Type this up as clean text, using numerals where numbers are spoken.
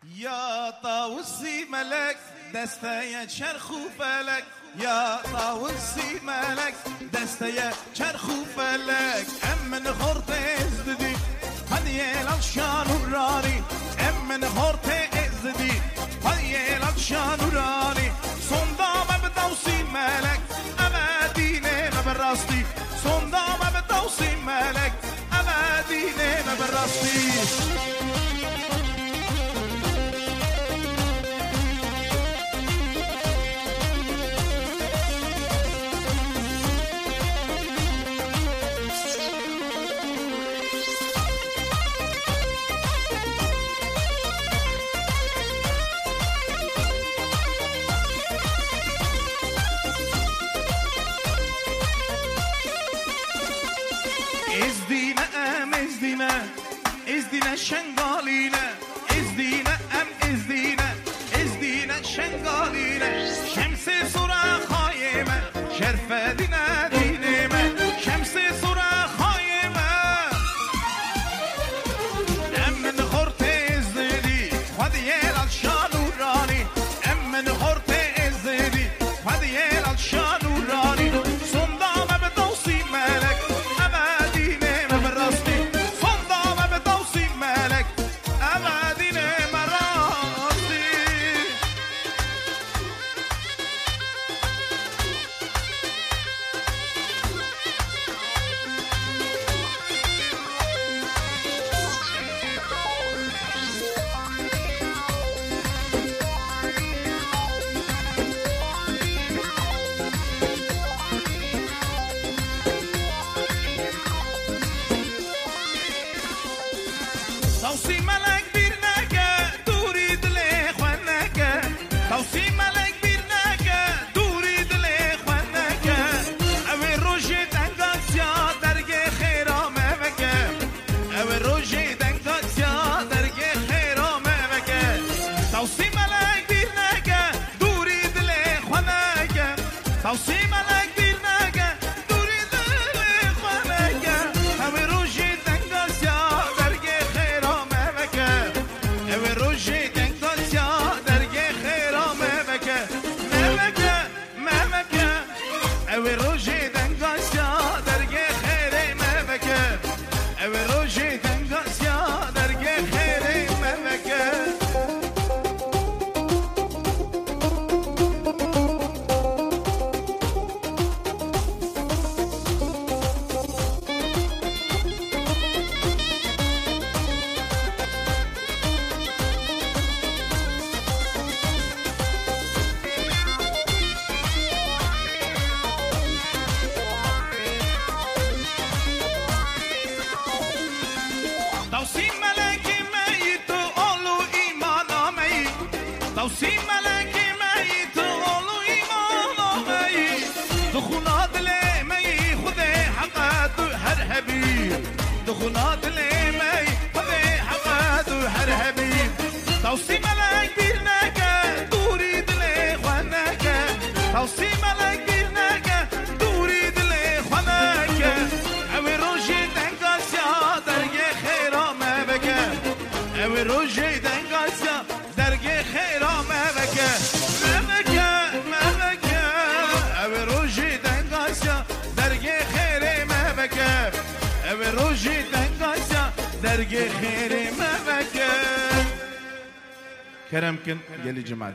يا طاووسي ملك دسته چرخ و فلک یا طاووسي ملك دسته چرخ و فلک امن خورت ازدی هدیه لفشان و رانی امن خورت ازدی هدیه لفشان و رانی صندام بدوسی ملك اما دینه مبراستی صندام بدوسی ملك اما دینه مبراستی ازدينا شنغالينا ازدينا ازدينا شنغالينا شمس صورة خايمة شرفة دينا دينيمة شمس صورة خايمة امن خورت ازدي خديال الشان وراني امن خورت ازدي خديال الشان وراني صندام بدوسي مالك اما ديني مبرستي توصي ملك بيرناكا دوري دلي خواناكا توصي ملك بيرناكا دوري دلي خواناكا اوي روجي دنگاسيا درگه خيرا مهوكا اوي روجي دنگاسيا درگه خيرا مهوكا توصي ملك بيرناكا دوري دلي خواناكا توصي ملك بيرناكا دوري دلي خواناكا اوي روجي دنگاسيا اوی روزی دنگاسیا درگه خیره مبکه اوی روزی دنگاسیا درگه خیره مبکه توصي ملك ميت قولوا إيمان ميت توصي ملك ميت قولوا إيمان ميت دخونات لي مي خذي حقات هرهبي دخونات لي مي خذي حقات هرهبي توصي ملك بيرناكا دوري دلي خواناكا توصي ملك بيرناكا دوري دلي خواناكا اوي روجي دنگاسيا درگه خيرا اوی روزی دنگاسیا درگه خیرا مهوکه مهوکه اوی روزی دنگاسیا درگه خیره مهوکه اوی روزی دنگاسیا درگه خیره مهوکه کرم کن گلی جماعت